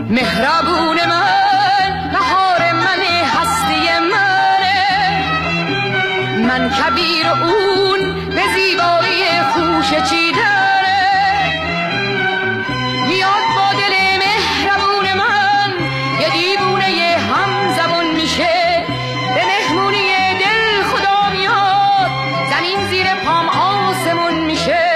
مهربون من، بهار من، هستی منه. من کبیر و اون به زیبایی خوش چیدنه. میاد با دل مهربون من، یه دیوونه یه هم زبون میشه. به مهمونی دل خدا میاد، زمین زیر پام آسمون میشه.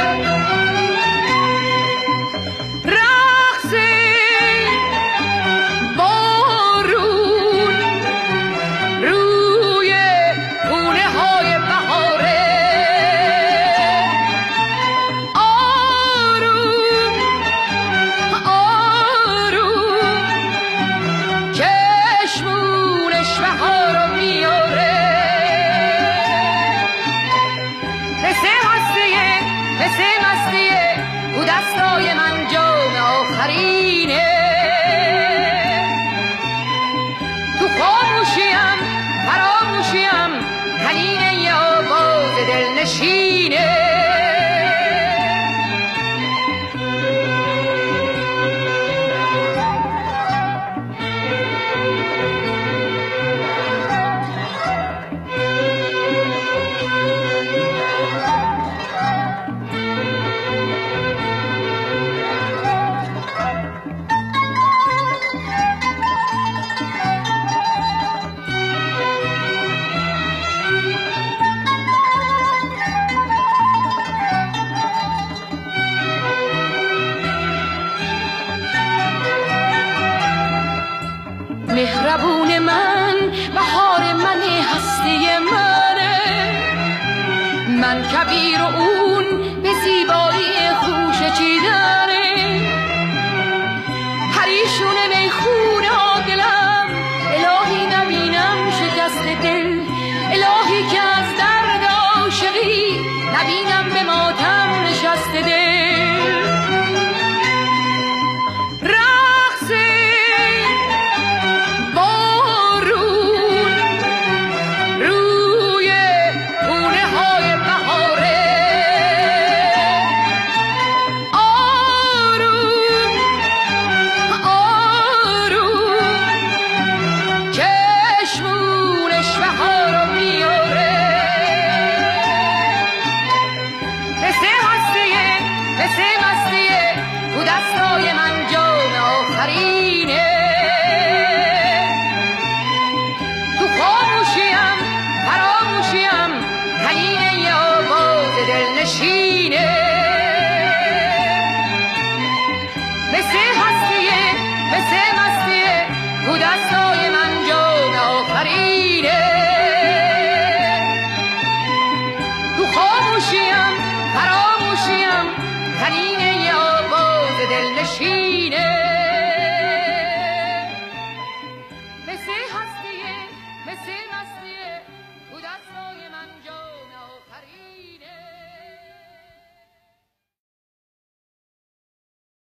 دستای من جام آخرینه. تو خاموشیم فراموشیم، حنین یه آواز دلنشینه. مهربون من، بهار من، هستی منه. من کبیر و اون به زیبایی خوش چیدنه. پریشون میخونه دلم، الهی نبینم شکست دل. الهی که از درد عاشقی نبینم به ماتم نشست دل. دستای من جام آخرینه. تو خاموشیم فراموشیم، حنین یه آواز دلنشینه.